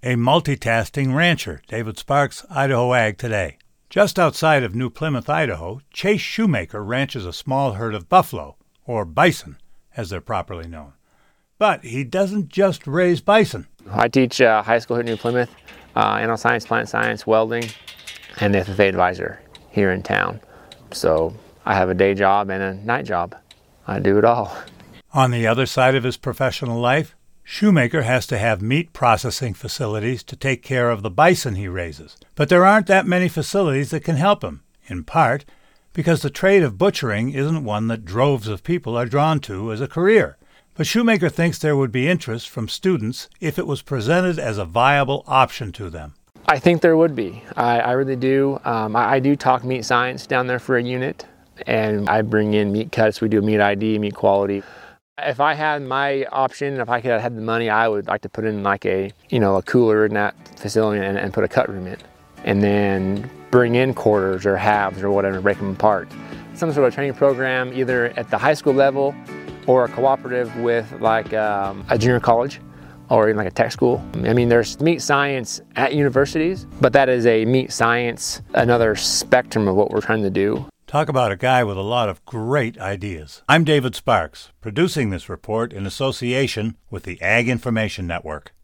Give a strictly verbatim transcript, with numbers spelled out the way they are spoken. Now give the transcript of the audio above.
A multitasking rancher, David Sparks, Idaho Ag Today. Just outside of New Plymouth, Idaho, Chase Shoemaker ranches a small herd of buffalo, or bison, as they're properly known. But he doesn't just raise bison. I teach uh, high school here in New Plymouth, uh, animal science, plant science, welding, and the F F A advisor here in town. So I have a day job and a night job. I do it all. On the other side of his professional life, Shoemaker has to have meat processing facilities to take care of the bison he raises. But there aren't that many facilities that can help him, in part because the trade of butchering isn't one that droves of people are drawn to as a career. But Shoemaker thinks there would be interest from students if it was presented as a viable option to them. I think there would be. I, I really do. Um, I, I do talk meat science down there for a unit, and I bring in meat cuts. We do meat I D, meat quality. If I had my option, if I could have had the money, I would like to put in like a, you know, a cooler in that facility and, and put a cut room in, and then bring in quarters or halves or whatever, break them apart. Some sort of training program, either at the high school level or a cooperative with like um, a junior college or even like a tech school. I mean, there's meat science at universities, but that is a meat science, another spectrum of what we're trying to do. Talk about a guy with a lot of great ideas. I'm David Sparks, producing this report in association with the Ag Information Network.